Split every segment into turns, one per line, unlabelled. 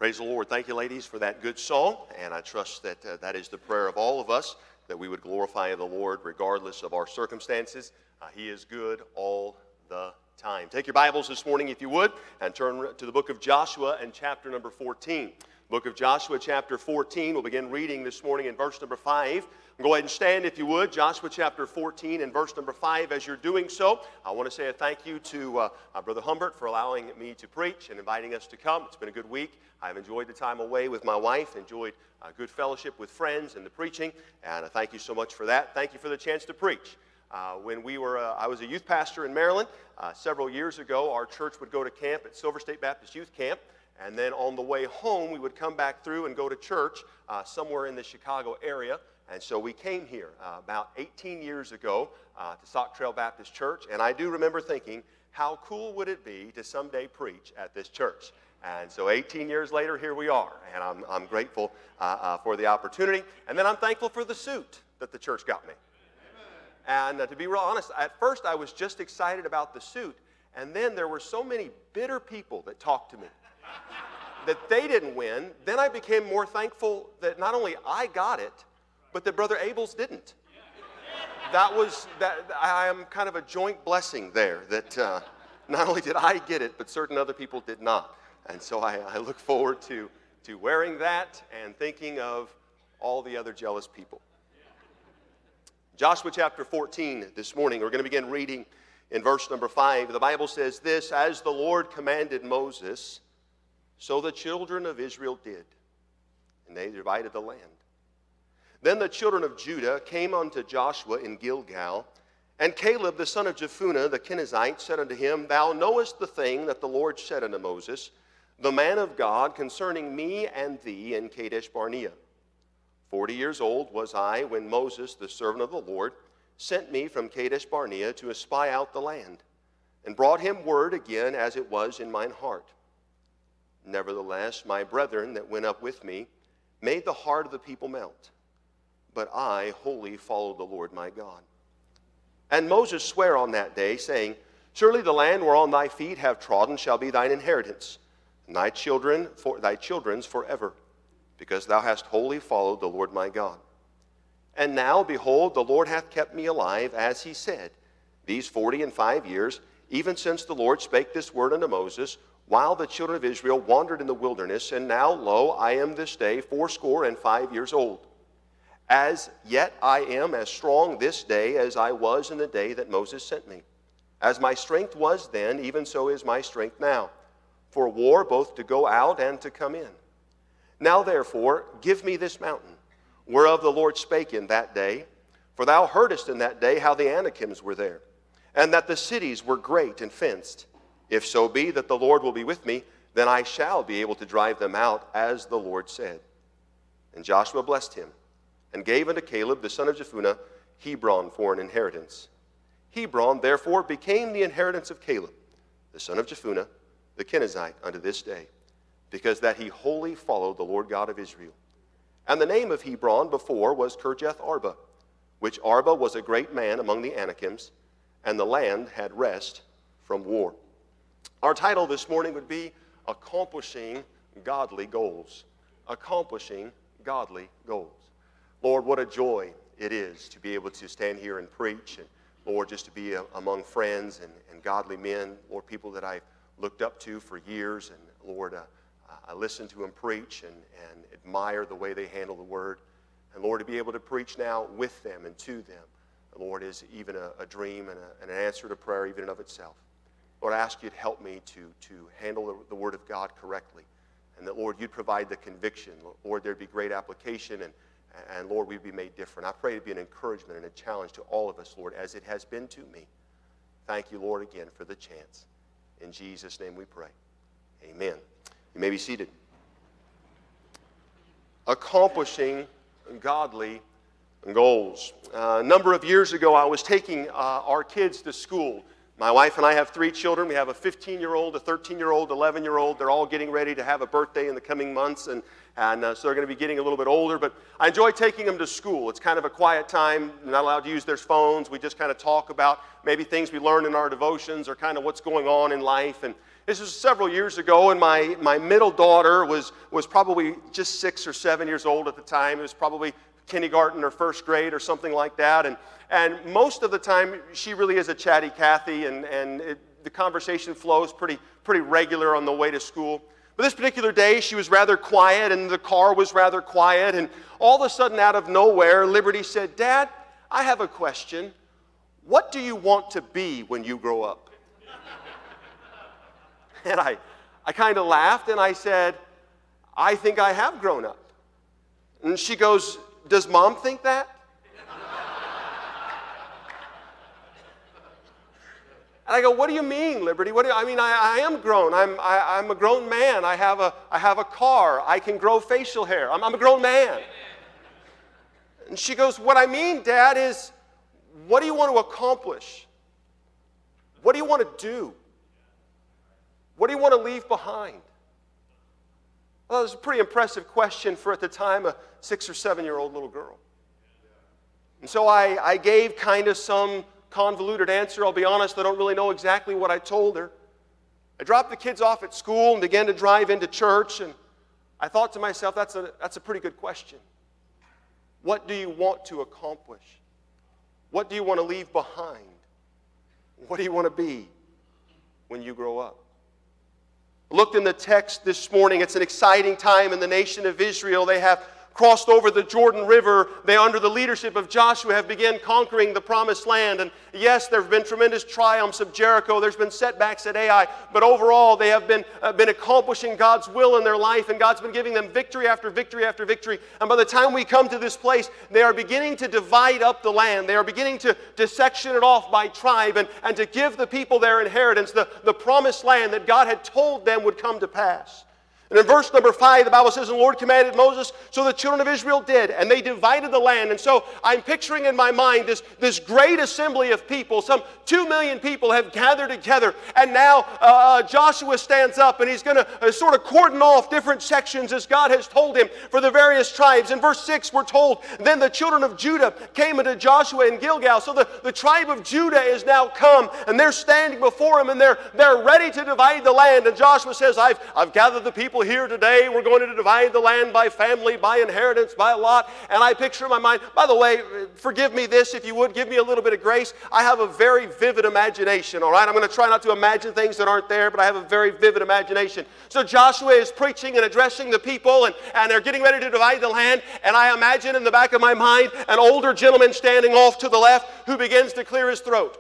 Praise the Lord. Thank you, ladies, for that good song. And I trust that that is the prayer of all of us, that we would glorify the Lord regardless of our circumstances. He is good all the time. Take your Bibles this morning, if you would, and turn to the book of Joshua and chapter number 14. Book of Joshua, chapter 14. We'll begin reading this morning in verse number 5. Go ahead and stand, if you would. Joshua chapter 14 and verse number 5. As you're doing so, I want to say a thank you to Brother Humbert for allowing me to preach and inviting us to come. It's been a good week. I've enjoyed the time away with my wife, enjoyed good fellowship with friends and the preaching, and thank you so much for that. Thank you for the chance to preach. When I was a youth pastor in Maryland several years ago. Our church would go to camp at Silver State Baptist Youth Camp, and then on the way home, we would come back through and go to church somewhere in the Chicago area. And so we came here about 18 years ago to Sauk Trail Baptist Church, and I do remember thinking, how cool would it be to someday preach at this church? And so 18 years later, here we are, and I'm grateful for the opportunity. And then I'm thankful for the suit that the church got me. And to be real honest, at first I was just excited about the suit, and then there were so many bitter people that talked to me that they didn't win. Then I became more thankful that not only I got it, but that Brother Abels didn't. I am kind of a joint blessing there, that not only did I get it, but certain other people did not. And so I look forward to wearing that and thinking of all the other jealous people. Joshua chapter 14 this morning, we're going to begin reading in verse number 5. The Bible says this: "As the Lord commanded Moses, so the children of Israel did, and they divided the land. Then the children of Judah came unto Joshua in Gilgal, and Caleb the son of Jephunneh the Kenizzite said unto him, Thou knowest the thing that the Lord said unto Moses, the man of God, concerning me and thee in Kadesh Barnea. 40 years old was I when Moses, the servant of the Lord, sent me from Kadesh Barnea to espy out the land, and brought him word again as it was in mine heart. Nevertheless, my brethren that went up with me made the heart of the people melt. But I wholly followed the Lord my God. And Moses sware on that day, saying, Surely the land whereon thy feet have trodden shall be thine inheritance, and thy children's forever, because thou hast wholly followed the Lord my God. And now, behold, the Lord hath kept me alive, as he said, these 45 years, even since the Lord spake this word unto Moses, while the children of Israel wandered in the wilderness. And now, lo, I am this day 85 years old. As yet I am as strong this day as I was in the day that Moses sent me. As my strength was then, even so is my strength now, for war both to go out and to come in. Now therefore, give me this mountain, whereof the Lord spake in that day. For thou heardest in that day how the Anakims were there, and that the cities were great and fenced. If so be that the Lord will be with me, then I shall be able to drive them out, as the Lord said. And Joshua blessed him, and gave unto Caleb the son of Jephunneh Hebron for an inheritance. Hebron therefore became the inheritance of Caleb, the son of Jephunneh, the Kenizzite, unto this day, because that he wholly followed the Lord God of Israel. And the name of Hebron before was Kirjath Arba, which Arba was a great man among the Anakims, and the land had rest from war." Our title this morning would be Accomplishing Godly Goals. Accomplishing Godly Goals. Lord, what a joy it is to be able to stand here and preach, and Lord, just to be among friends and godly men, Lord, people that I've looked up to for years, and Lord, I listen to them preach and admire the way they handle the word. And Lord, to be able to preach now with them and to them, Lord, is even a dream and an answer to prayer even in of itself. Lord, I ask you to help me to handle the word of God correctly, and that, Lord, you'd provide the conviction. Lord, there'd be great application, and Lord, we'd be made different. I pray it'd be an encouragement and a challenge to all of us, Lord, as it has been to me. Thank you, Lord, again for the chance. In Jesus' name we pray. Amen. You may be seated. Accomplishing godly goals. A number of years ago, I was taking our kids to school. My wife and I have 3 children. We have a 15-year-old, a 13-year-old, 11-year-old. They're all getting ready to have a birthday in the coming months, and so they're going to be getting a little bit older. But I enjoy taking them to school. It's kind of a quiet time. They're not allowed to use their phones. We just kind of talk about maybe things we learned in our devotions or kind of what's going on in life. And This was several years ago, and my middle daughter was probably just 6 or 7 years old at the time. It was probably kindergarten or first grade or something like that. And most of the time, she really is a chatty Cathy, and the conversation flows pretty regular on the way to school. But this particular day, she was rather quiet, and the car was rather quiet. And all of a sudden, out of nowhere, Liberty said, "Dad, I have a question. What do you want to be when you grow up?" And I kind of laughed, and I said, "I think I have grown up." And she goes, "Does Mom think that?" And I go, "What do you mean, Liberty? I am grown. I'm a grown man. I have a car. I can grow facial hair. I'm a grown man." And she goes, "What I mean, Dad, is what do you want to accomplish? What do you want to do? What do you want to leave behind?" Well, it was a pretty impressive question for, at the time, a 6 or 7-year-old little girl. And so I gave kind of some convoluted answer. I'll be honest, I don't really know exactly what I told her. I dropped the kids off at school and began to drive into church, and I thought to myself, that's a pretty good question. What do you want to accomplish? What do you want to leave behind? What do you want to be when you grow up? Looked in the text this morning. It's an exciting time in the nation of Israel. They have crossed over the Jordan River. They, under the leadership of Joshua, have begun conquering the promised land. And yes, there have been tremendous triumphs of Jericho. There's been setbacks at Ai. But overall, they have been accomplishing God's will in their life, and God's been giving them victory after victory after victory. And by the time we come to this place, they are beginning to divide up the land. They are beginning to section it off by tribe and to give the people their inheritance, the promised land that God had told them would come to pass. And in verse number 5, the Bible says, "The Lord commanded Moses, so the children of Israel did, and they divided the land." And so I'm picturing in my mind this great assembly of people. Some 2 million people have gathered together, and now Joshua stands up, and he's going to sort of cordon off different sections as God has told him for the various tribes. In verse 6, we're told, "Then the children of Judah came unto Joshua in Gilgal." So the tribe of Judah is now come, and they're standing before him, and they're ready to divide the land. And Joshua says, I've gathered the people here today. We're going to divide the land by family, by inheritance, by lot. And I picture in my mind, by the way, forgive me this, if you would, give me a little bit of grace. I have a very vivid imagination, all right? I'm going to try not to imagine things that aren't there, but I have a very vivid imagination. So Joshua is preaching and addressing the people, and they're getting ready to divide the land. And I imagine in the back of my mind an older gentleman standing off to the left who begins to clear his throat.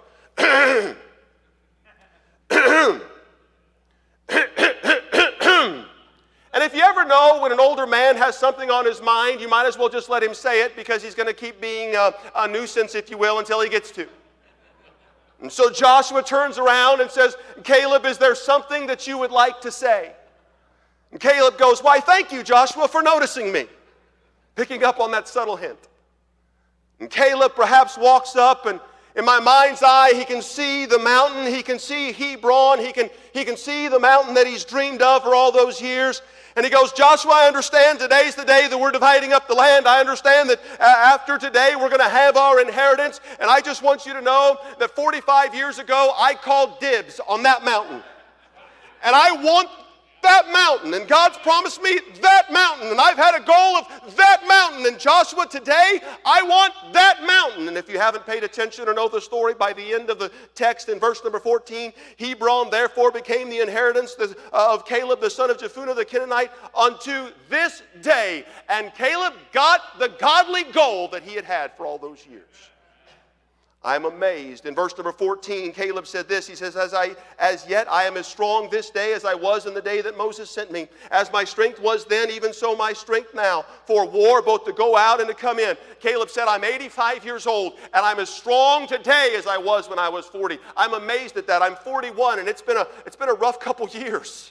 And if you ever know when an older man has something on his mind, you might as well just let him say it, because he's going to keep being a nuisance, if you will, until he gets to. And so Joshua turns around and says, "Caleb, is there something that you would like to say?" And Caleb goes, "Why, thank you, Joshua, for noticing me," picking up on that subtle hint. And Caleb perhaps walks up, and in my mind's eye, he can see the mountain. He can see Hebron. He can see the mountain that he's dreamed of for all those years. And he goes, "Joshua, I understand today's the day that we're dividing up the land. I understand that after today we're going to have our inheritance. And I just want you to know that 45 years ago I called dibs on that mountain. And I want that mountain, and God's promised me that mountain, and I've had a goal of that mountain. And Joshua, today I want that mountain." And if you haven't paid attention or know the story, by the end of the text in verse number 14, "Hebron therefore became the inheritance of Caleb the son of Jephunneh the Kenizzite unto this day." And Caleb got the godly goal that he had had for all those years. I'm amazed. In verse number 14, Caleb said this. He says, As yet I am as strong this day as I was in the day that Moses sent me. As my strength was then, even so my strength now, for war, both to go out and to come in." Caleb said, "I'm 85 years old, and I'm as strong today as I was when I was 40. I'm amazed at that. I'm 41, and it's been a rough couple years.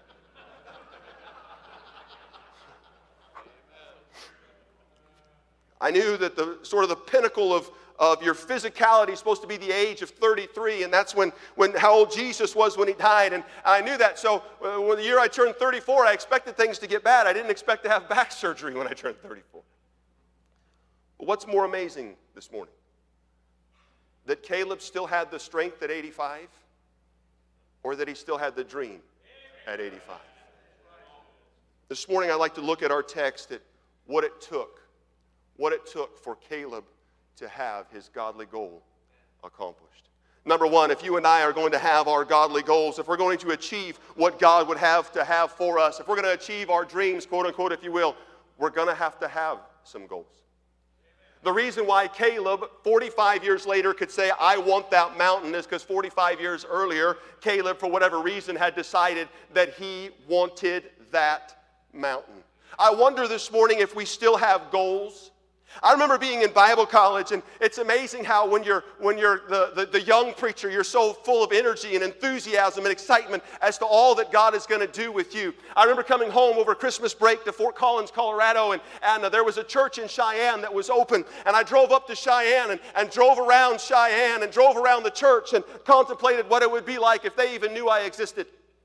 I knew that the sort of the pinnacle of your physicality is supposed to be the age of 33, and that's when how old Jesus was when he died, and I knew that. So when the year I turned 34, I expected things to get bad. I didn't expect to have back surgery when I turned 34. But what's more amazing this morning? That Caleb still had the strength at 85, or that he still had the dream at 85? This morning I'd like to look at our text at what it took for Caleb to have his godly goal accomplished. Number one, if you and I are going to have our godly goals, if we're going to achieve what God would have to have for us, if we're going to achieve our dreams, quote unquote, if you will, we're going to have some goals. The reason why Caleb, 45 years later, could say, I want that mountain is because 45 years earlier, Caleb, for whatever reason, had decided that he wanted that mountain. I wonder this morning if we still have goals. I remember being in Bible college, and it's amazing how when you're the young preacher, you're so full of energy and enthusiasm and excitement as to all that God is going to do with you. I remember coming home over Christmas break to Fort Collins, Colorado, and there was a church in Cheyenne that was open, and I drove up to Cheyenne and drove around Cheyenne and drove around the church and contemplated what it would be like if they even knew I existed.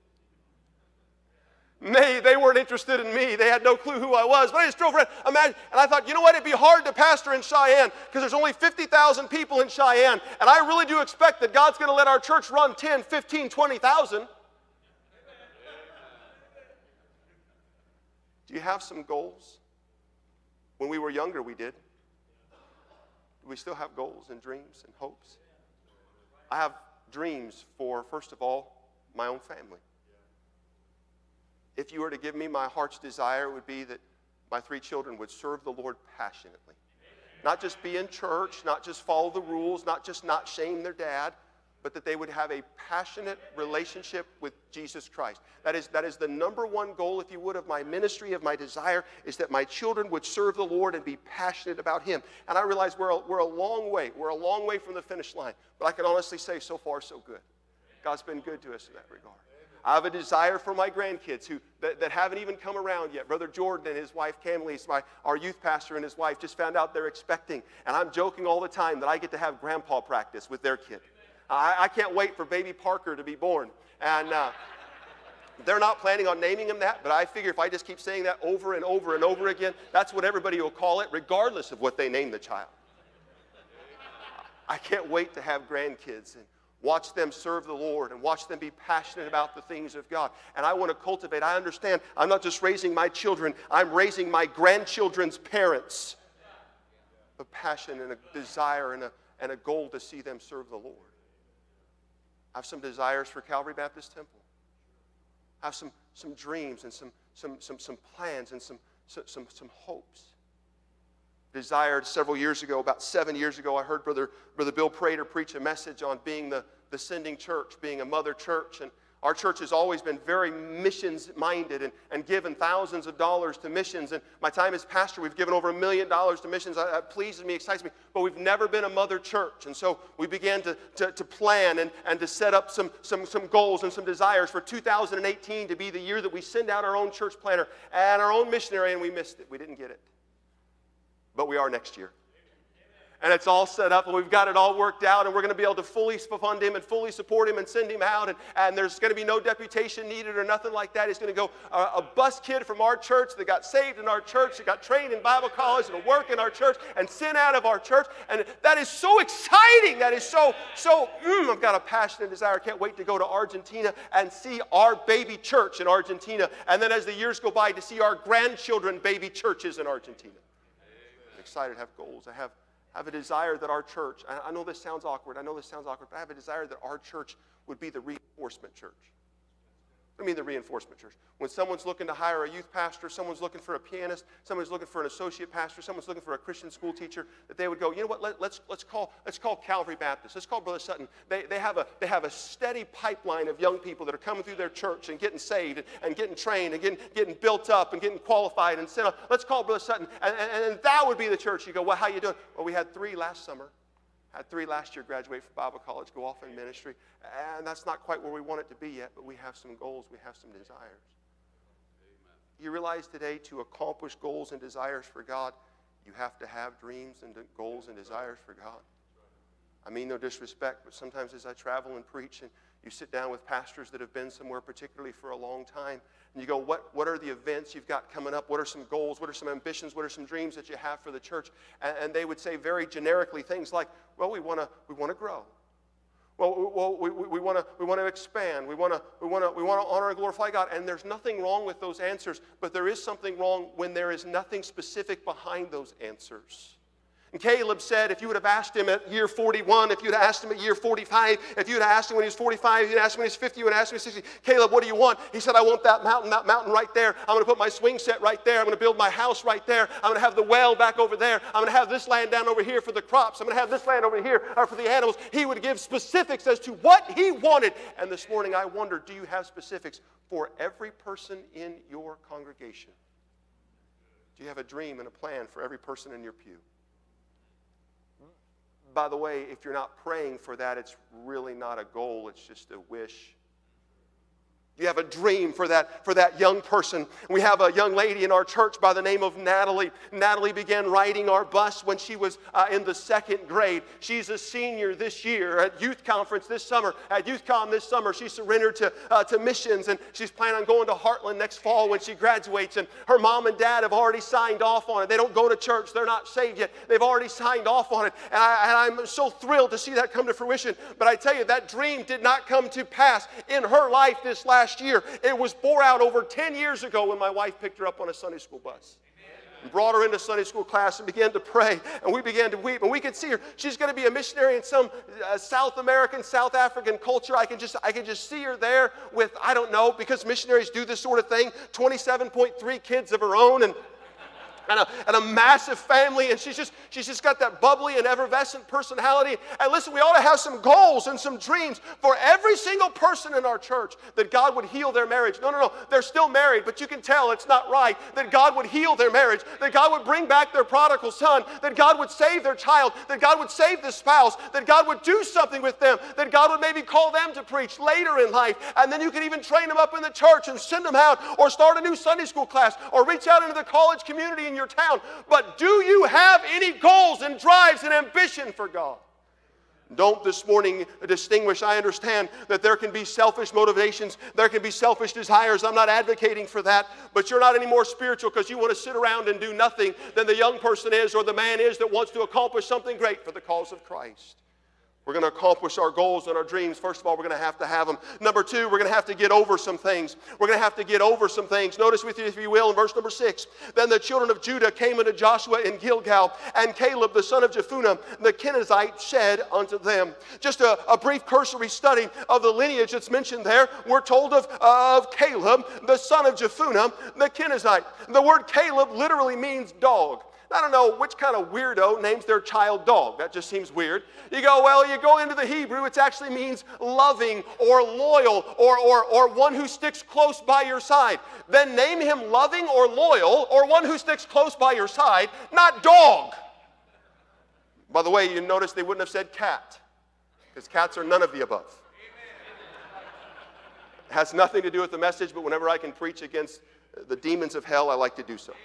They weren't interested in me. They had no clue who I was. But I just drove around. Imagine, and I thought, you know what? It'd be hard to pastor in Cheyenne because there's only 50,000 people in Cheyenne. And I really do expect that God's going to let our church run 10, 15, 20,000. Do you have some goals? When we were younger, we did. Do we still have goals and dreams and hopes? I have dreams for, first of all, my own family. If you were to give me my heart's desire, it would be that my 3 children would serve the Lord passionately. Not just be in church, not just follow the rules, not just not shame their dad, but that they would have a passionate relationship with Jesus Christ. That is the number one goal, if you would, of my ministry, of my desire, is that my children would serve the Lord and be passionate about Him. And I realize we're a long way. We're a long way from the finish line. But I can honestly say so far so good. God's been good to us in that regard. I have a desire for my grandkids that haven't even come around yet. Brother Jordan and his wife, Camlise, our youth pastor and his wife, just found out they're expecting. And I'm joking all the time that I get to have grandpa practice with their kid. I can't wait for baby Parker to be born. And they're not planning on naming him that, but I figure if I just keep saying that over and over and over again, that's what everybody will call it, regardless of what they name the child. I can't wait to have grandkids and watch them serve the Lord and watch them be passionate about the things of God. And I want to cultivate. I understand I'm not just raising my children, I'm raising my grandchildren's parents. A passion and a desire and a goal to see them serve the Lord. I have some desires for Calvary Baptist Temple. I have some dreams and some plans and some hopes. Desired several years ago, about 7 years ago, I heard Brother Bill Prater preach a message on being the sending church, being a mother church. And our church has always been very missions-minded and given thousands of dollars to missions. And my time as pastor, we've given over $1 million to missions. That pleases me, excites me. But we've never been a mother church. And so we began to plan and to set up some goals and some desires for 2018 to be the year that we send out our own church planner and our own missionary, and we missed it. We didn't get it. But we are next year. And it's all set up, and we've got it all worked out, and we're going to be able to fully fund him and fully support him and send him out, and there's going to be no deputation needed or nothing like that. He's going to go a bus kid from our church that got saved in our church, that got trained in Bible college, and will work in our church and sent out of our church. And that is so exciting. That is so I've got a passion and desire. I can't wait to go to Argentina and see our baby church in Argentina, and then as the years go by, to see our grandchildren baby churches in Argentina. I'm excited to have goals. I have a desire that our church, I know this sounds awkward, but I have a desire that our church would be the reinforcement church. What do you mean the reinforcement church? When someone's looking to hire a youth pastor, someone's looking for a pianist, someone's looking for an associate pastor, someone's looking for a Christian school teacher, that they would go, you know what, let's call Calvary Baptist. Let's call Brother Sutton. They have a steady pipeline of young people that are coming through their church and getting saved and getting trained and getting built up and getting qualified and sent up. Let's call Brother Sutton. And that would be the church. You go, well, how you doing? Well, we had 3 last summer. Had 3 last year graduate from Bible college, go off in ministry. And that's not quite where we want it to be yet, but we have some goals, we have some desires. Amen. You realize today to accomplish goals and desires for God, you have to have dreams and goals and desires for God. I mean no disrespect, but sometimes as I travel and preach and you sit down with pastors that have been somewhere particularly for a long time, and you go, what are the events you've got coming up? What are some goals? What are some ambitions? What are some dreams that you have for the church? And they would say very generically things like, well, we want to grow. we want to expand. We want to honor and glorify God. And there's nothing wrong with those answers, but there is something wrong when there is nothing specific behind those answers. And Caleb said, if you would have asked him at year 41, if you would have asked him at year 45, if you would have asked him when he was 45, if you would have asked him when he was 50, you would have asked him when he was 60, Caleb, what do you want? He said, I want that mountain right there. I'm going to put my swing set right there. I'm going to build my house right there. I'm going to have the well back over there. I'm going to have this land down over here for the crops. I'm going to have this land over here for the animals. He would give specifics as to what he wanted. And this morning I wonder, do you have specifics for every person in your congregation? Do you have a dream and a plan for every person in your pew? By the way, if you're not praying for that, it's really not a goal, it's just a wish. You have a dream for that young person. We have a young lady in our church by the name of Natalie. Natalie began riding our bus when she was in the 2nd grade. She's a senior this year at youth conference this summer. At YouthCon this summer, she surrendered to missions, and she's planning on going to Heartland next fall when she graduates. And her mom and dad have already signed off on it. They don't go to church. They're not saved yet. They've already signed off on it. And I'm so thrilled to see that come to fruition. But I tell you, that dream did not come to pass in her life this last year. It was bore out over 10 years ago when my wife picked her up on a Sunday school bus. And brought her into Sunday school class and began to pray, and we began to weep, and we could see her. She's going to be a missionary in some South American, South African culture. I can just see her there with, I don't know, because missionaries do this sort of thing, 27.3 kids of her own, and a massive family, and she's just got that bubbly and effervescent personality. And listen, we ought to have some goals and some dreams for every single person in our church, that God would heal their marriage. No, they're still married, but you can tell it's not right. That God would heal their marriage, that God would bring back their prodigal son, that God would save their child, that God would save the spouse, that God would do something with them, that God would maybe call them to preach later in life, and then you can even train them up in the church and send them out, or start a new Sunday school class, or reach out into the college community in your town. But do you have any goals and drives and ambition for God? Don't this morning distinguish. I understand that there can be selfish motivations. There can be selfish desires. I'm not advocating for that. But you're not any more spiritual because you want to sit around and do nothing than the young person is, or the man is that wants to accomplish something great for the cause of Christ. We're going to accomplish our goals and our dreams. First of all, we're going to have them. Number 2, we're going to have to get over some things. We're going to have to get over some things. Notice with you, if you will, in verse number 6. Then the children of Judah came unto Joshua in Gilgal, and Caleb, the son of Jephunneh, the Kenizzite, said unto them. Just a brief cursory study of the lineage that's mentioned there. We're told of Caleb, the son of Jephunneh, the Kenizzite. The word Caleb literally means dog. I don't know which kind of weirdo names their child dog. That just seems weird. You go into the Hebrew, it actually means loving or loyal or one who sticks close by your side. Then name him loving or loyal or one who sticks close by your side, not dog. By the way, you notice they wouldn't have said cat, because cats are none of the above. It has nothing to do with the message, but whenever I can preach against the demons of hell, I like to do so.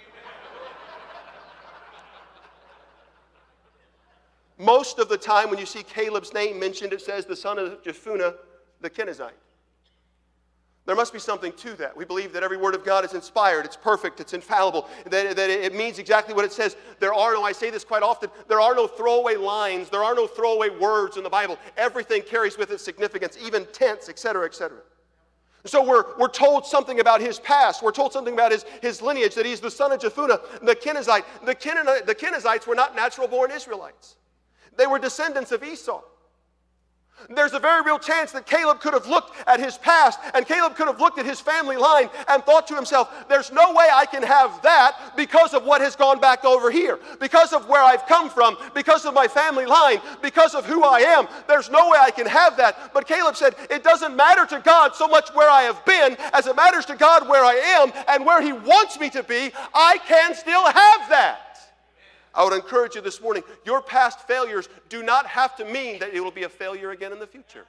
Most of the time when you see Caleb's name mentioned, it says the son of Jephunneh, the Kenizzite. There must be something to that. We believe that every word of God is inspired, it's perfect, it's infallible, that it means exactly what it says. I say this quite often, there are no throwaway lines, there are no throwaway words in the Bible. Everything carries with it significance, even tense, etc., etc. So we're told something about his past. We're told something about his lineage, that he's the son of Jephunneh, the Kenizzite. The Kenizzites were not natural-born Israelites. They were descendants of Esau. There's a very real chance that Caleb could have looked at his past, and Caleb could have looked at his family line and thought to himself, there's no way I can have that because of what has gone back over here, because of where I've come from, because of my family line, because of who I am. There's no way I can have that. But Caleb said, it doesn't matter to God so much where I have been as it matters to God where I am and where He wants me to be. I can still have that. I would encourage you this morning, your past failures do not have to mean that it will be a failure again in the future.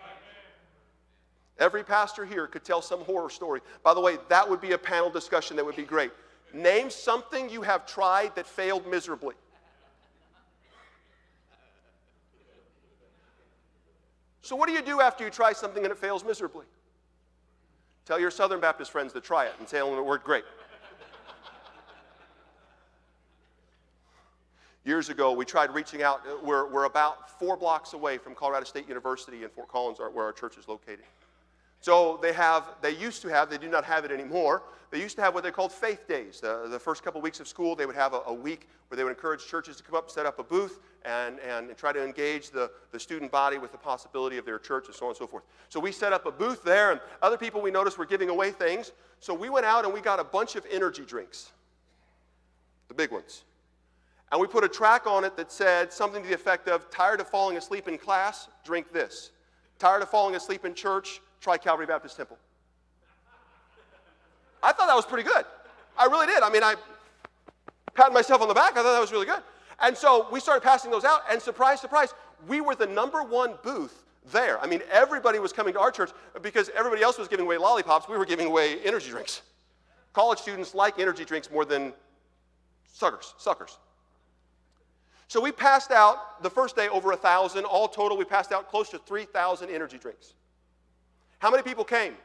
Every pastor here could tell some horror story. By the way, that would be a panel discussion that would be great. Name something you have tried that failed miserably. So what do you do after you try something and it fails miserably? Tell your Southern Baptist friends to try it and tell them it worked great. Years ago, we tried reaching out. We're about 4 blocks away from Colorado State University in Fort Collins, where our church is located. So they used to have, they do not have it anymore, they used to have what they called faith days. The first couple weeks of school, they would have a week where they would encourage churches to come up, set up a booth, and try to engage the student body with the possibility of their church and so on and so forth. So we set up a booth there, and other people we noticed were giving away things. So we went out and we got a bunch of energy drinks, the big ones. And we put a track on it that said something to the effect of, tired of falling asleep in class, drink this. Tired of falling asleep in church, try Calvary Baptist Temple. I thought that was pretty good. I really did. I mean, I patted myself on the back. I thought that was really good. And so we started passing those out, and surprise, surprise, we were the #1 booth there. I mean, everybody was coming to our church because everybody else was giving away lollipops. We were giving away energy drinks. College students like energy drinks more than suckers. So we passed out, the first day, over 1,000. All total, we passed out close to 3,000 energy drinks. How many people came?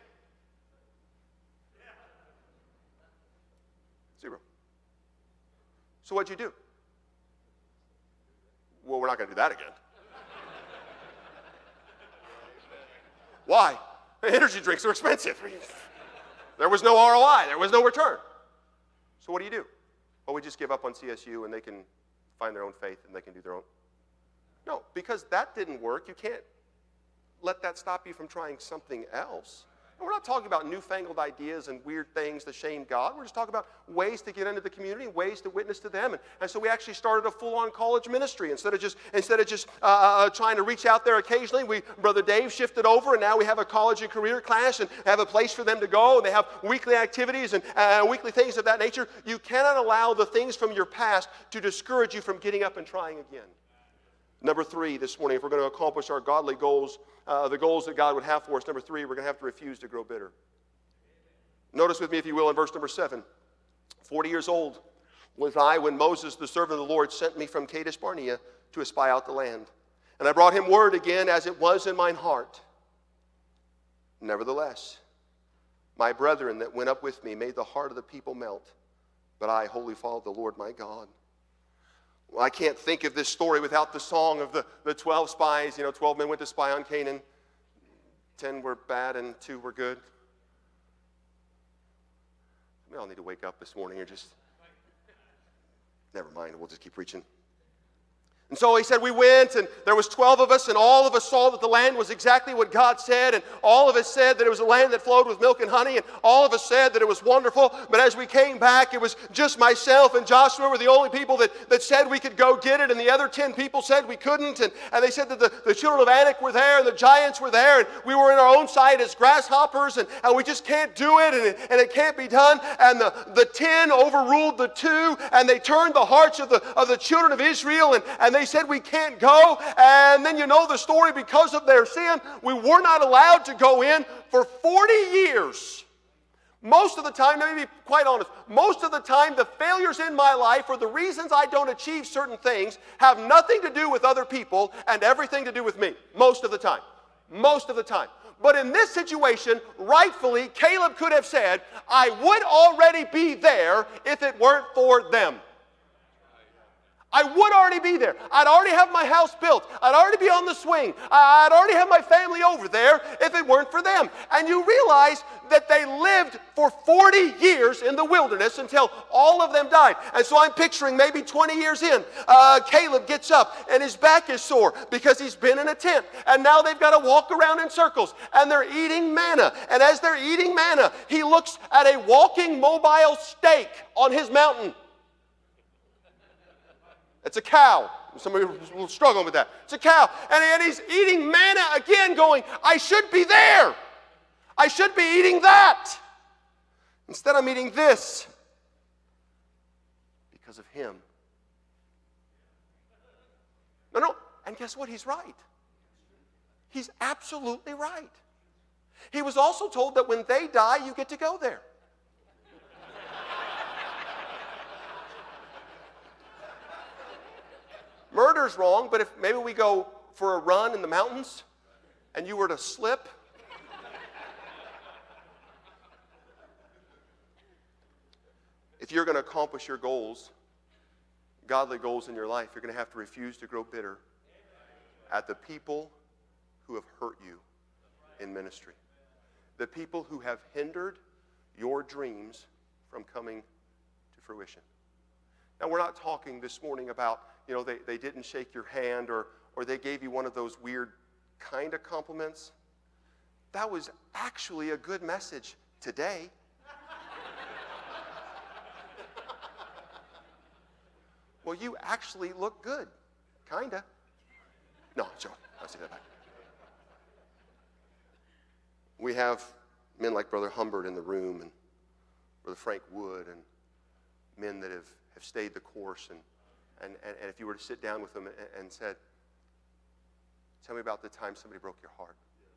0. So what'd you do? Well, we're not going to do that again. Why? Energy drinks are expensive. There was no ROI. There was no return. So what do you do? Well, we just give up on CSU and they can find their own faith and they can do their own. No, because that didn't work. You can't let that stop you from trying something else. And we're not talking about newfangled ideas and weird things to shame God. We're just talking about ways to get into the community, ways to witness to them. And so we actually started a full-on college ministry. Instead of just trying to reach out there occasionally, Brother Dave shifted over, and now we have a college and career class and have a place for them to go. And they have weekly activities and weekly things of that nature. You cannot allow the things from your past to discourage you from getting up and trying again. Number 3 this morning, if we're going to accomplish our godly goals, the goals that God would have for us, number 3, we're going to have to refuse to grow bitter. Notice with me, if you will, in verse number 7. 40 years old was I when Moses, the servant of the Lord, sent me from Kadesh Barnea to espy out the land. And I brought him word again as it was in mine heart. Nevertheless, my brethren that went up with me made the heart of the people melt. But I wholly followed the Lord my God. Well, I can't think of this story without the song of the 12 spies. 12 men went to spy on Canaan. 10 were bad and 2 were good. We all need to wake up this morning or just, never mind, we'll just keep preaching. And so he said we went, and there was 12 of us, and all of us saw that the land was exactly what God said, and all of us said that it was a land that flowed with milk and honey, and all of us said that it was wonderful. But as we came back, it was just myself and Joshua were the only people that said we could go get it, and the other 10 people said we couldn't, and they said that the children of Anak were there, and the giants were there, and we were in our own sight as grasshoppers, and we just can't do it, and it can't be done. And the 10 overruled the 2, and they turned the hearts of the children of Israel, and they said we can't go. And then you know the story. Because of their sin, we were not allowed to go in for 40 years. Most of the time, let me be quite honest, most of the time the failures in my life or the reasons I don't achieve certain things have nothing to do with other people and everything to do with me. Most of the time. Most of the time. But in this situation, rightfully, Caleb could have said, I would already be there if it weren't for them. I would already be there. I'd already have my house built. I'd already be on the swing. I'd already have my family over there if it weren't for them. And you realize that they lived for 40 years in the wilderness until all of them died. And so I'm picturing maybe 20 years in, Caleb gets up and his back is sore because he's been in a tent. And now they've got to walk around in circles. And they're eating manna. And as they're eating manna, he looks at a walking mobile stake on his mountain. It's a cow. Somebody will struggle with that. It's a cow. And he's eating manna again going, I should be there. I should be eating that. Instead, I'm eating this because of him. No. And guess what? He's right. He's absolutely right. He was also told that when they die, you get to go there. Murder's wrong, but if maybe we go for a run in the mountains and you were to slip. If you're going to accomplish your goals, godly goals in your life, you're going to have to refuse to grow bitter at the people who have hurt you in ministry. The people who have hindered your dreams from coming to fruition. Now, we're not talking this morning about, they didn't shake your hand or they gave you one of those weird kind of compliments. That was actually a good message today. Well, you actually look good. Kinda. No, Joe, I'll take that back. We have men like Brother Humbert in the room and Brother Frank Wood and men that have stayed the course. And if you were to sit down with them and said, tell me about the time somebody broke your heart.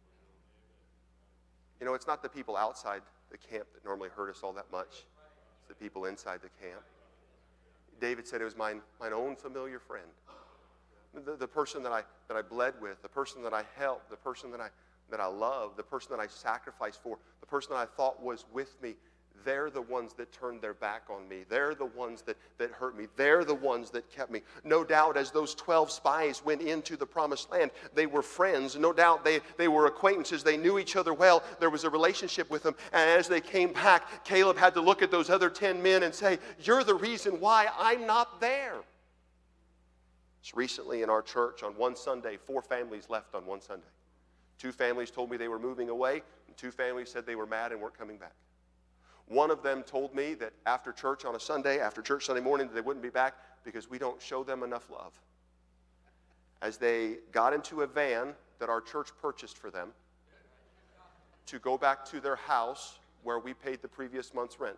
It's not the people outside the camp that normally hurt us all that much. It's the people inside the camp. David said it was mine own familiar friend. The person that I bled with, the person that I helped, the person that I loved, the person that I sacrificed for, the person that I thought was with me. They're the ones that turned their back on me. They're the ones that hurt me. They're the ones that kept me. No doubt as those 12 spies went into the promised land, they were friends. No doubt they were acquaintances. They knew each other well. There was a relationship with them. And as they came back, Caleb had to look at those other 10 men and say, you're the reason why I'm not there. Just recently in our church on one Sunday, 4 families left on one Sunday. 2 families told me they were moving away, and 2 families said they were mad and weren't coming back. One of them told me that after church on a Sunday, after church Sunday morning, they wouldn't be back because we don't show them enough love. As they got into a van that our church purchased for them to go back to their house where we paid the previous month's rent.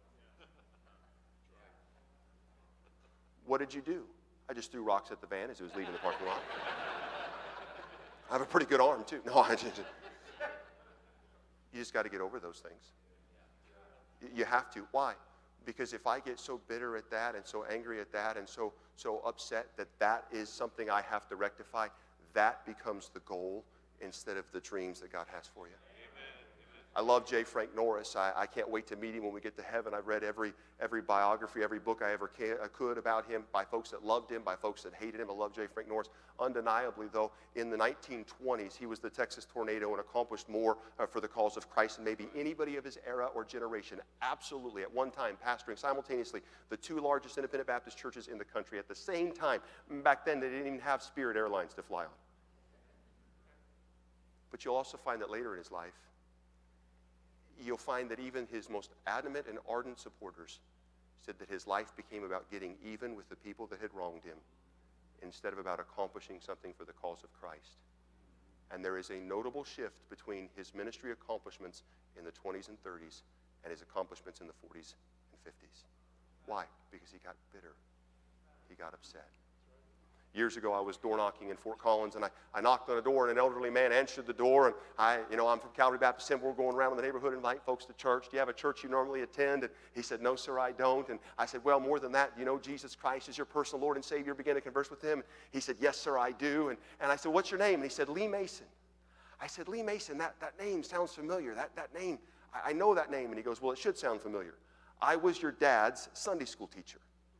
What did you do? I just threw rocks at the van as it was leaving the parking lot. I have a pretty good arm, too. No, I didn't. You just got to get over those things. You have to. Why? Because if I get so bitter at that and so angry at that and so upset that is something I have to rectify, that becomes the goal instead of the dreams that God has for you. I love J. Frank Norris. I can't wait to meet him when we get to heaven. I've read every biography, every book I ever could about him, by folks that loved him, by folks that hated him. I love J. Frank Norris. Undeniably, though, in the 1920s, he was the Texas Tornado and accomplished more for the cause of Christ than maybe anybody of his era or generation. Absolutely, at one time, pastoring simultaneously the 2 largest independent Baptist churches in the country at the same time. Back then, they didn't even have Spirit Airlines to fly on. But you'll also find that later in his life, you'll find that even his most adamant and ardent supporters said that his life became about getting even with the people that had wronged him instead of about accomplishing something for the cause of Christ. And there is a notable shift between his ministry accomplishments in the 20s and 30s and his accomplishments in the 40s and 50s. Why? Because he got bitter. He got upset. Years ago, I was door knocking in Fort Collins, and I knocked on a door, and an elderly man answered the door, and I'm from Calvary Baptist Temple. We're going around in the neighborhood, invite folks to church. Do you have a church you normally attend? And he said, no, sir, I don't. And I said, well, more than that, do you know Jesus Christ is your personal Lord and Savior? Began to converse with him. He said, yes, sir, I do. And I said, what's your name? And he said, Lee Mason. I said, Lee Mason, that name sounds familiar. That name, I know that name. And he goes, well, it should sound familiar. I was your dad's Sunday school teacher.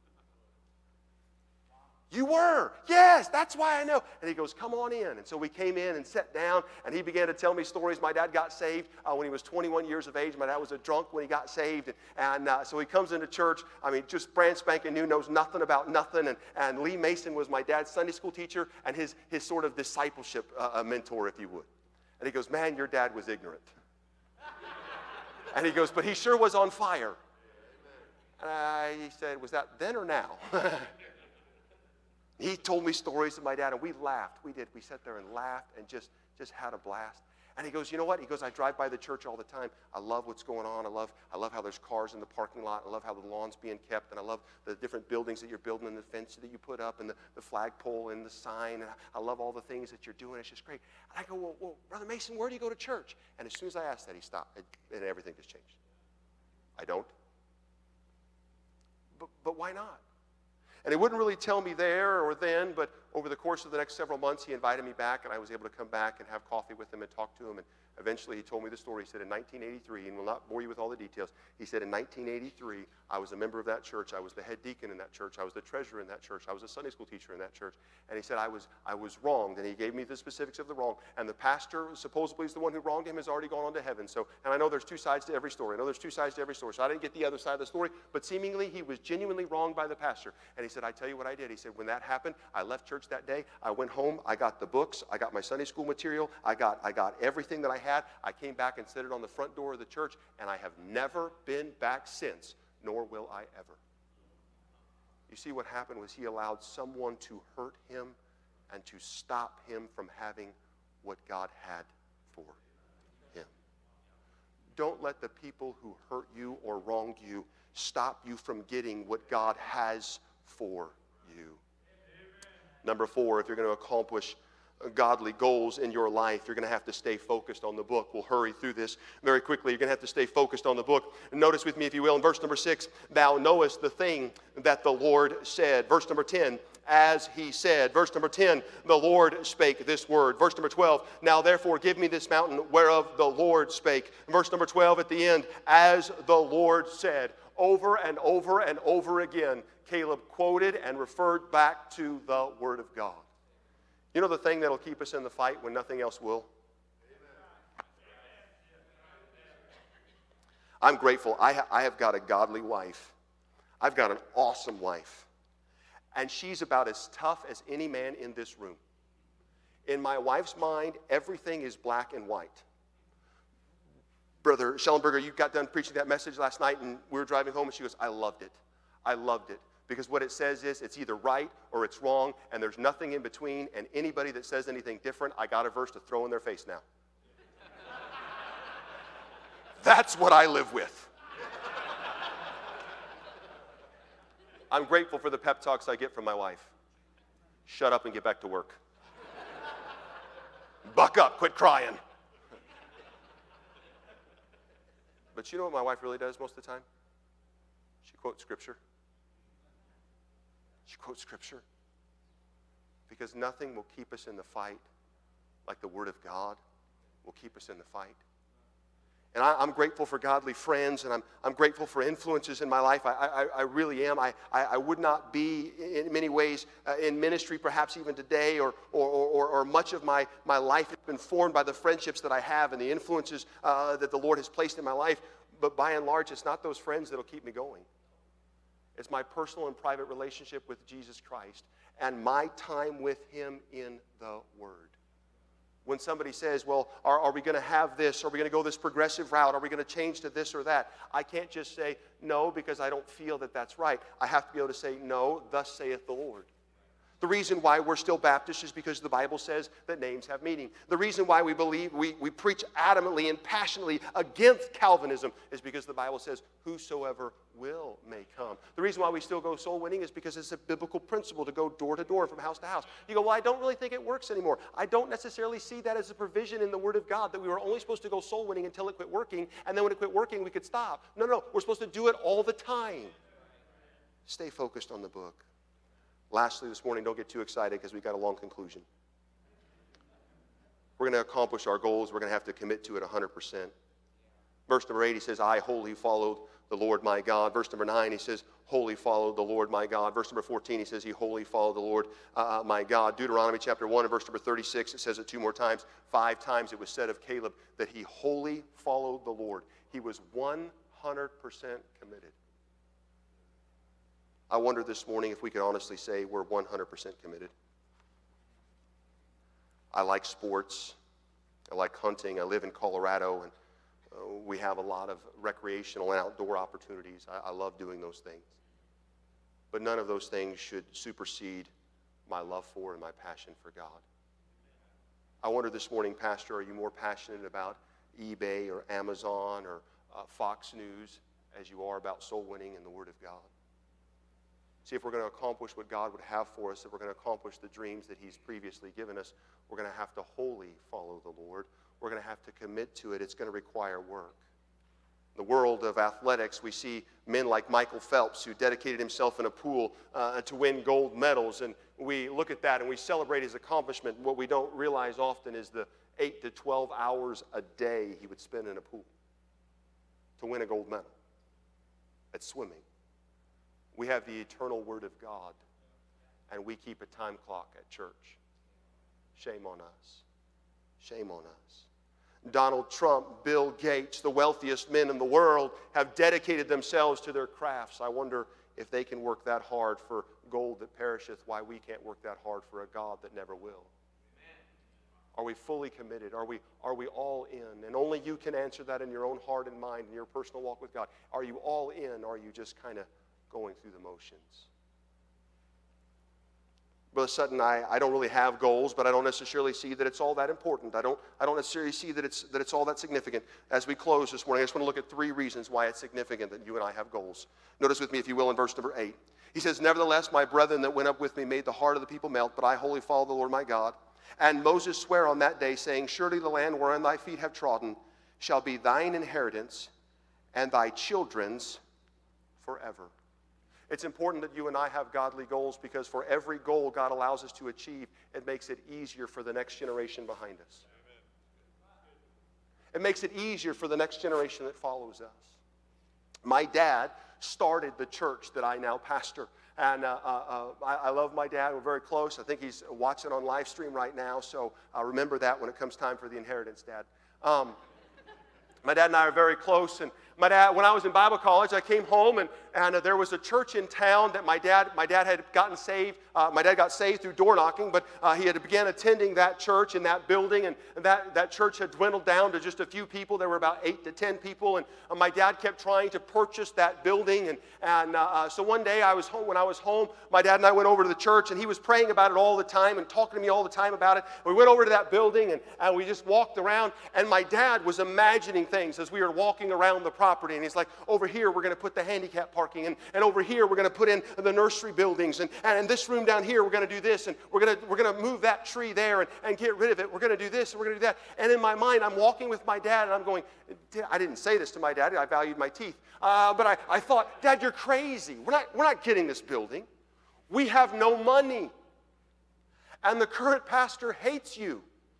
You were? Yes, that's why I know. And he goes, come on in. And so we came in and sat down, and he began to tell me stories. My dad got saved when he was 21 years of age. My dad was a drunk when he got saved. And so he comes into church, just brand spanking new, knows nothing about nothing. And Lee Mason was my dad's Sunday school teacher and his sort of discipleship mentor, if you would. And he goes, man, your dad was ignorant. And he goes, but he sure was on fire. And he said, was that then or now? He told me stories of my dad, and we laughed. We did. We sat there and laughed and just had a blast. And he goes, you know what? He goes, I drive by the church all the time. I love what's going on. I love how there's cars in the parking lot. I love how the lawn's being kept. And I love the different buildings that you're building and the fence that you put up and the flagpole and the sign. And I love all the things that you're doing. It's just great. And I go, well, Brother Mason, where do you go to church? And as soon as I asked that, he stopped, and everything just changed. I don't. But why not? And he wouldn't really tell me there or then, but over the course of the next several months, he invited me back, and I was able to come back and have coffee with him and talk to him. And eventually he told me the story. He said in 1983, and will not bore you with all the details, he said in 1983, I was a member of that church. I was the head deacon in that church. I was the treasurer in that church. I was a Sunday school teacher in that church. And he said I was wronged, and he gave me the specifics of the wrong. And the pastor, supposedly is the one who wronged him, has already gone on to heaven. So, and I know there's two sides to every story. So I didn't get the other side of the story, but seemingly he was genuinely wronged by the pastor. And he said, I tell you what I did. He said, when that happened, I left church that day. I went home. I got the books. I got my Sunday school material. I got everything that I had. I came back and set it on the front door of the church, and I have never been back since, nor will I ever. You see, what happened was he allowed someone to hurt him and to stop him from having what God had for him. Don't let the people who hurt you or wronged you stop you from getting what God has for you. Number 4, if you're going to accomplish godly goals in your life, you're going to have to stay focused on the book. We'll hurry through this very quickly. You're going to have to stay focused on the book. And notice with me, if you will, in verse number 6, thou knowest the thing that the Lord said. Verse number 10, as he said. Verse number 10, the Lord spake this word. Verse number 12, now therefore give me this mountain whereof the Lord spake. Verse number 12 at the end, as the Lord said. Over and over and over again, Caleb quoted and referred back to the Word of God. You know the thing that'll keep us in the fight when nothing else will? I'm grateful. I have got a godly wife. I've got an awesome wife. And she's about as tough as any man in this room. In my wife's mind, everything is black and white. Brother Schellenberger, you got done preaching that message last night, and we were driving home, and she goes, I loved it. I loved it. Because what it says is it's either right or it's wrong, and there's nothing in between, and anybody that says anything different, I got a verse to throw in their face now. That's what I live with. I'm grateful for the pep talks I get from my wife. Shut up and get back to work. Buck up, quit crying. But you know what my wife really does most of the time? She quotes Scripture. She quotes Scripture. Because nothing will keep us in the fight like the Word of God will keep us in the fight. And I'm grateful for godly friends, and I'm grateful for influences in my life. I really am. I would not be, in many ways, in ministry perhaps even today, or much of my life has been formed by the friendships that I have and the influences that the Lord has placed in my life. But by and large, it's not those friends that will keep me going. It's my personal and private relationship with Jesus Christ and my time with Him in the Word. When somebody says, well, are we going to have this? Are we going to go this progressive route? Are we going to change to this or that? I can't just say no because I don't feel that that's right. I have to be able to say no, thus saith the Lord. The reason why we're still Baptists is because the Bible says that names have meaning. The reason why we believe, we preach adamantly and passionately against Calvinism is because the Bible says whosoever will may come. The reason why we still go soul winning is because it's a biblical principle to go door to door from house to house. You go, well, I don't really think it works anymore. I don't necessarily see that as a provision in the Word of God that we were only supposed to go soul winning until it quit working, and then when it quit working, we could stop. No, we're supposed to do it all the time. Stay focused on the book. Lastly, this morning, don't get too excited because we've got a long conclusion. We're going to accomplish our goals. We're going to have to commit to it 100%. Verse number 8, he says, I wholly followed the Lord my God. Verse number 9, he says, wholly followed the Lord my God. Verse number 14, he says, he wholly followed the Lord my God. Deuteronomy chapter 1 and verse number 36, it says it 2 more times. 5 times it was said of Caleb that he wholly followed the Lord. He was 100% committed. I wonder this morning if we could honestly say we're 100% committed. I like sports. I like hunting. I live in Colorado, and we have a lot of recreational and outdoor opportunities. I love doing those things. But none of those things should supersede my love for and my passion for God. I wonder this morning, Pastor, are you more passionate about eBay or Amazon or Fox News as you are about soul winning and the Word of God? See, if we're going to accomplish what God would have for us, if we're going to accomplish the dreams that He's previously given us, we're going to have to wholly follow the Lord. We're going to have to commit to it. It's going to require work. The world of athletics, we see men like Michael Phelps, who dedicated himself in a pool to win gold medals, and we look at that and we celebrate his accomplishment. What we don't realize often is the 8 to 12 hours a day he would spend in a pool to win a gold medal at swimming. We have the eternal Word of God, and we keep a time clock at church. Shame on us. Shame on us. Donald Trump, Bill Gates, the wealthiest men in the world, have dedicated themselves to their crafts. I wonder if they can work that hard for gold that perisheth, why we can't work that hard for a God that never will. Amen. Are we fully committed? Are we all in? And only you can answer that in your own heart and mind in your personal walk with God. Are you all in, or are you just kind of going through the motions? Brother Sutton, I don't really have goals, but I don't necessarily see that it's all that important. I don't necessarily see that it's all that significant. As we close this morning, I just want to look at 3 reasons why it's significant that you and I have goals. Notice with me, if you will, in verse number 8. He says, "Nevertheless, my brethren that went up with me made the heart of the people melt, but I wholly follow the Lord my God. And Moses sware on that day, saying, Surely the land whereon thy feet have trodden shall be thine inheritance, and thy children's forever." It's important that you and I have godly goals, because for every goal God allows us to achieve, it makes it easier for the next generation behind us. It makes it easier for the next generation that follows us. My dad started the church that I now pastor. And I love my dad. We're very close. I think he's watching on live stream right now, so remember that when it comes time for the inheritance, Dad. My dad and I are very close, and my dad, when I was in Bible college, I came home, and there was a church in town that my dad had gotten saved. My dad got saved through door knocking, but he had began attending that church in that building, and that church had dwindled down to just a few people. There were about 8 to 10 people, and my dad kept trying to purchase that building, so one day when I was home, my dad and I went over to the church, and he was praying about it all the time and talking to me all the time about it. We went over to that building, and we just walked around, and my dad was imagining things as we were walking around the property, and he's like, over here we're going to put the handicap parking, and over here we're going to put in the nursery buildings, and in this room down here we're going to do this, and we're going to move that tree there and get rid of it. We're going to do this and we're going to do that. And in my mind, I'm walking with my dad, and I'm going, I didn't say this to my dad. I valued my teeth, but I thought, Dad, you're crazy. We're not getting this building. We have no money, and the current pastor hates you.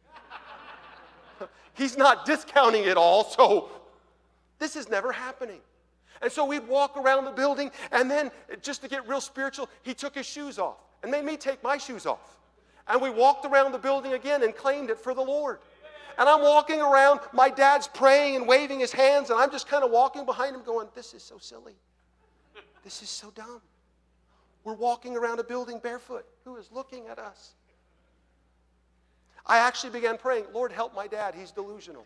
He's not discounting it all, so this is never happening. And so we'd walk around the building, and then, just to get real spiritual, he took his shoes off and made me take my shoes off. And we walked around the building again and claimed it for the Lord. And I'm walking around, my dad's praying and waving his hands, and I'm just kind of walking behind him going, this is so silly. This is so dumb. We're walking around a building barefoot. Who is looking at us? I actually began praying, Lord, help my dad. He's delusional.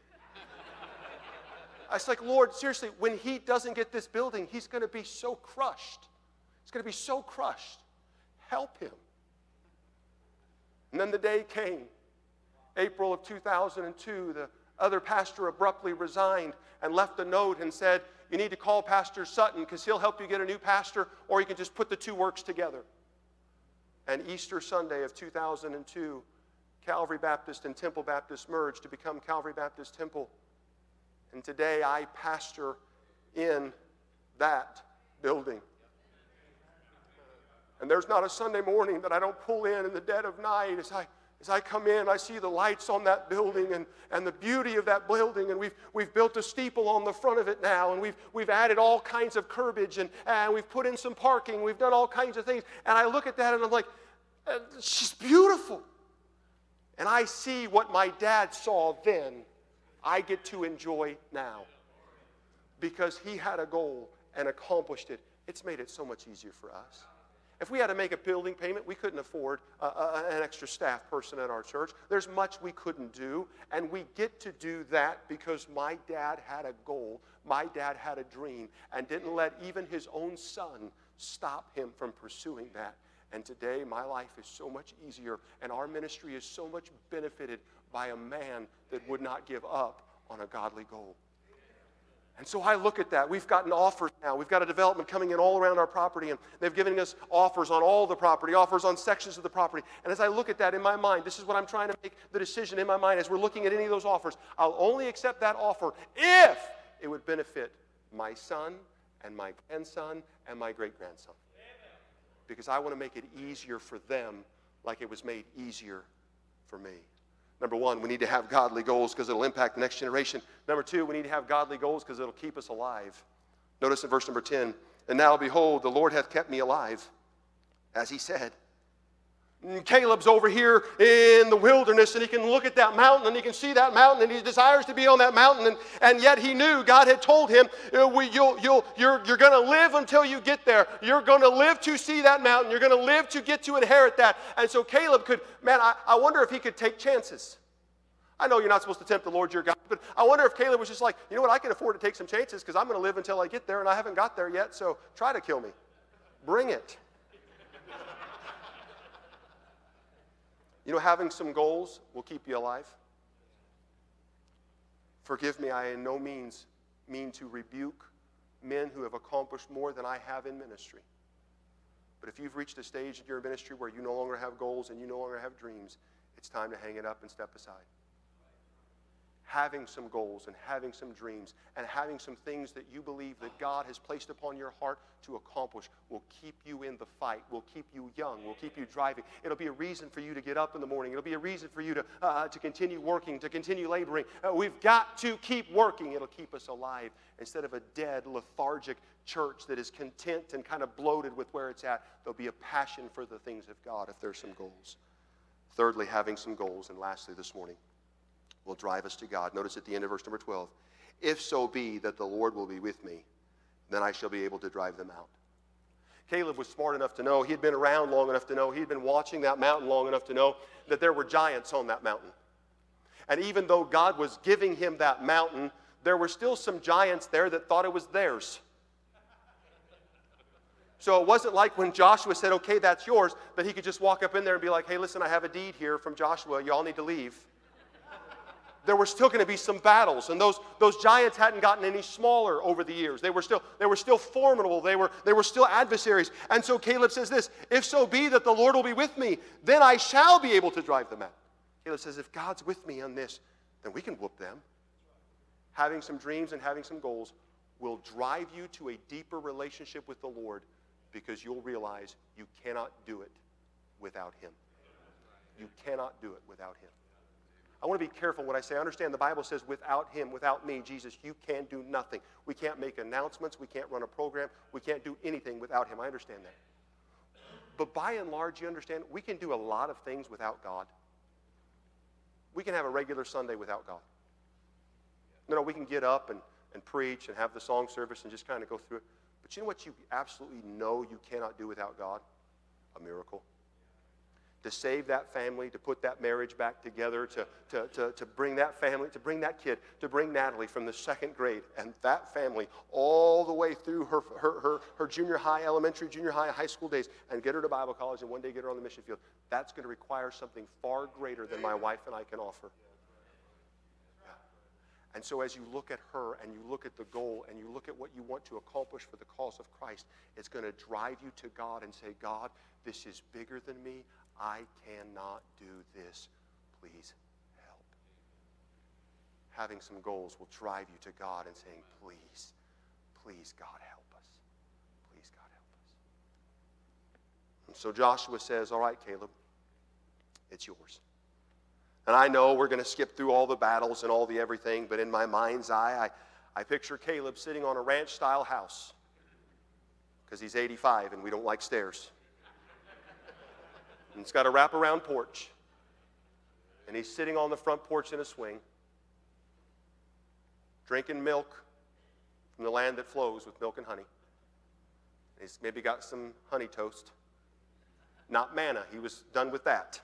I was like, Lord, seriously, when he doesn't get this building, he's going to be so crushed. He's going to be so crushed. Help him. And then the day came, April of 2002, the other pastor abruptly resigned and left a note and said, you need to call Pastor Sutton because he'll help you get a new pastor, or you can just put the two works together. And Easter Sunday of 2002, Calvary Baptist and Temple Baptist merged to become Calvary Baptist Temple. And today I pastor in that building. And there's not a Sunday morning that I don't pull in the dead of night as I come in. I see the lights on that building and the beauty of that building, and we've built a steeple on the front of it now, and we've added all kinds of curbage, and we've put in some parking. We've done all kinds of things. And I look at that and I'm like, it's just beautiful. And I see what my dad saw then, I get to enjoy now. Because he had a goal and accomplished it. It's made it so much easier for us. If we had to make a building payment, we couldn't afford an extra staff person at our church. There's much we couldn't do, and we get to do that because my dad had a goal. My dad had a dream and didn't let even his own son stop him from pursuing that. And today, my life is so much easier, and our ministry is so much benefited by a man that would not give up on a godly goal. And so I look at that. We've gotten offers now. We've got a development coming in all around our property, and they've given us offers on all the property, offers on sections of the property. And as I look at that in my mind, this is what I'm trying to make the decision in my mind as we're looking at any of those offers. I'll only accept that offer if it would benefit my son and my grandson and my great-grandson. Because I want to make it easier for them like it was made easier for me. Number one, we need to have godly goals because it'll impact the next generation. Number two, we need to have godly goals because it'll keep us alive. Notice in verse number 10, and now behold, the Lord hath kept me alive, as he said. And Caleb's over here in the wilderness, and he can look at that mountain, and he can see that mountain, and he desires to be on that mountain, and yet he knew God had told him, you're going to live until you get there. You're going to live to see that mountain. You're going to live to get to inherit that. And so Caleb could, I wonder if he could take chances. I know you're not supposed to tempt the Lord your God, but I wonder if Caleb was just like, you know what, I can afford to take some chances because I'm going to live until I get there, and I haven't got there yet, so try to kill me. Bring it. You know, having some goals will keep you alive. Forgive me, I in no means mean to rebuke men who have accomplished more than I have in ministry. But if you've reached a stage in your ministry where you no longer have goals and you no longer have dreams, it's time to hang it up and step aside. Having some goals and having some dreams and having some things that you believe that God has placed upon your heart to accomplish will keep you in the fight, will keep you young, will keep you driving. It'll be a reason for you to get up in the morning. It'll be a reason for you to continue working, to continue laboring. We've got to keep working. It'll keep us alive instead of a dead, lethargic church that is content and kind of bloated with where it's at. There'll be a passion for the things of God if there's some goals. Thirdly, having some goals. And lastly this morning, will drive us to God. Notice at the end of verse number 12, if so be that the Lord will be with me, then I shall be able to drive them out. Caleb was smart enough to know, he had been around long enough to know, he had been watching that mountain long enough to know that there were giants on that mountain. And even though God was giving him that mountain, there were still some giants there that thought it was theirs. So it wasn't like when Joshua said, okay, that's yours, that he could just walk up in there and be like, hey, listen, I have a deed here from Joshua. You all need to leave. There were still going to be some battles, and those giants hadn't gotten any smaller over the years. They were still formidable. They were still adversaries. And so Caleb says this, if so be that the Lord will be with me, then I shall be able to drive them out. Caleb says, if God's with me on this, then we can whoop them. Having some dreams and having some goals will drive you to a deeper relationship with the Lord because you'll realize you cannot do it without Him. You cannot do it without Him. I want to be careful what I say. I understand the Bible says without Him, without me, Jesus, you can do nothing. We can't make announcements. We can't run a program. We can't do anything without Him. I understand that. But by and large, you understand, we can do a lot of things without God. We can have a regular Sunday without God. No, we can get up and preach and have the song service and just kind of go through it. But you know what you absolutely know you cannot do without God? A miracle. To save that family, to put that marriage back together, to bring that family, to bring that kid, to bring Natalie from the second grade and that family all the way through her junior high, elementary, junior high, high school days and get her to Bible college and one day get her on the mission field. That's going to require something far greater than my wife and I can offer. Yeah. And so as you look at her and you look at the goal and you look at what you want to accomplish for the cause of Christ, it's going to drive you to God and say, God, this is bigger than me. I cannot do this. Please help. Having some goals will drive you to God and saying, please, please, God, help us. Please, God, help us. And so Joshua says, all right, Caleb, it's yours. And I know we're going to skip through all the battles and all the everything, but in my mind's eye, I picture Caleb sitting on a ranch-style house because he's 85 and we don't like stairs. And it's got a wraparound porch. And he's sitting on the front porch in a swing, drinking milk from the land that flows with milk and honey. He's maybe got some honey toast. Not manna. He was done with that.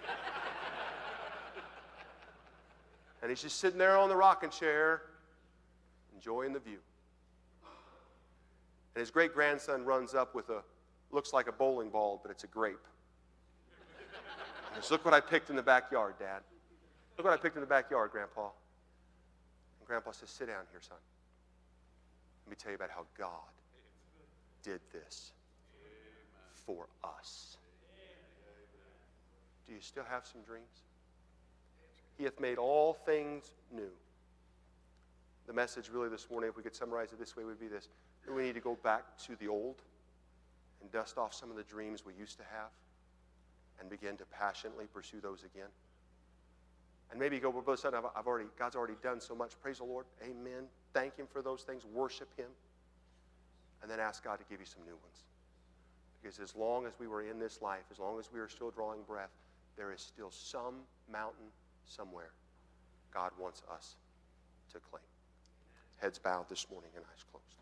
And he's just sitting there on the rocking chair, enjoying the view. And his great-grandson runs up with looks like a bowling ball, but it's a grape. He says, look what I picked in the backyard, Dad. Look what I picked in the backyard, Grandpa. And Grandpa says, sit down here, son. Let me tell you about how God did this for us. Do you still have some dreams? He hath made all things new. The message really this morning, if we could summarize it this way, would be this. We need to go back to the old and dust off some of the dreams we used to have and begin to passionately pursue those again. And maybe you go, well, Brother Sutton, God's already done so much. Praise the Lord. Amen. Thank Him for those things. Worship Him. And then ask God to give you some new ones. Because as long as we were in this life, as long as we are still drawing breath, there is still some mountain somewhere God wants us to claim. Heads bowed this morning and eyes closed.